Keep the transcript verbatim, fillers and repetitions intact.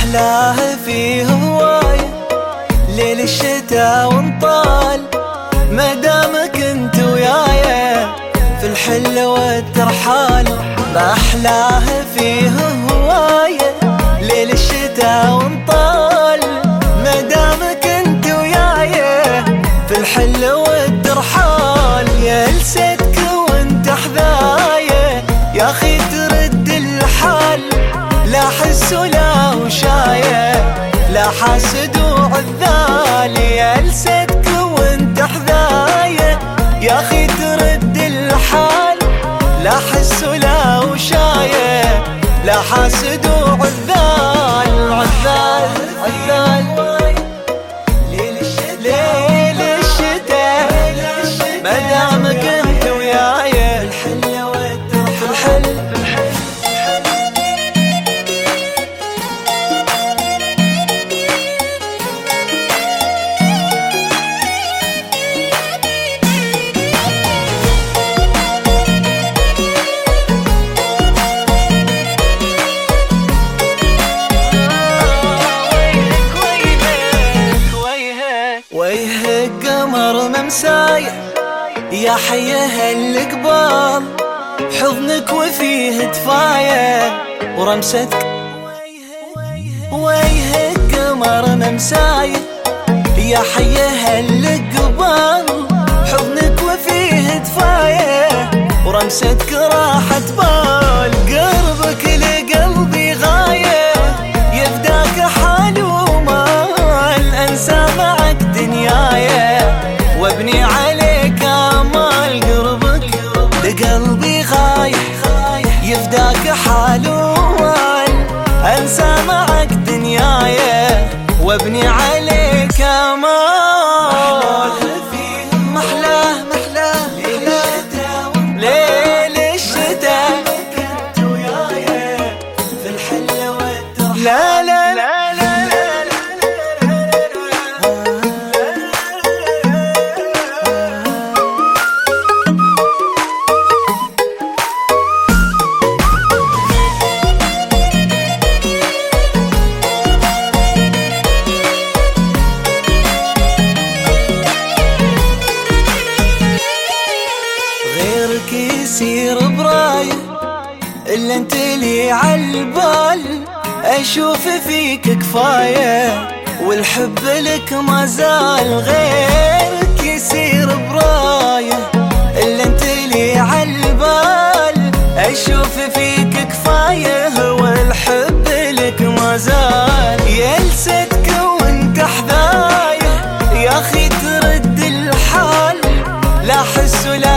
أحلاه فيه هواية ليل الشتاء وانطال، ما دامك انت ويايا في الحل والترحال. ما أحلاه فيه هواية ليل الشتاء وانطال، ما دامك انت ويايا في الحل والترحال. يا لسيتك وانت حذايا يا اخي ترد الحال، لا حس ولا وشاية لا حاسد وعذال. يا لسيتك وانت حذايا يا اخي ترد الحال، لا حس ولا وشاية لا حاسد وعذال. عذال عذال ليل الشتاء ما دامك انت ويايا الحل والترحال. ويه قمر ممساية يا حيه القبال، حضنك وفيه دفاية ورمستك. ويه قمر ممساية يا حيه القبال، حضنك وفيه دفاية ورمستك راحة بال. قربك لقلبي غاية يفداك حال ومال، انسى معك دنيايا وابني عليك امال. قربك لقلبي غاية يفداك حال ومال، انسى معك دنيايا وابني عليك امال. محلاه محلاه محلاه ليل الشتاء كنت ويايا في الحل والترحال. لا لا لا يصير براي إلا انت لي عالبال، اشوف فيك كفاية والحب لك ما زال. غيرك يصير براي إلا انت لي عالبال، اشوف فيك كفاية والحب لك ما زال. يا لسيتك وانت حذايا يا اخي ترد الحال، لا حس ولا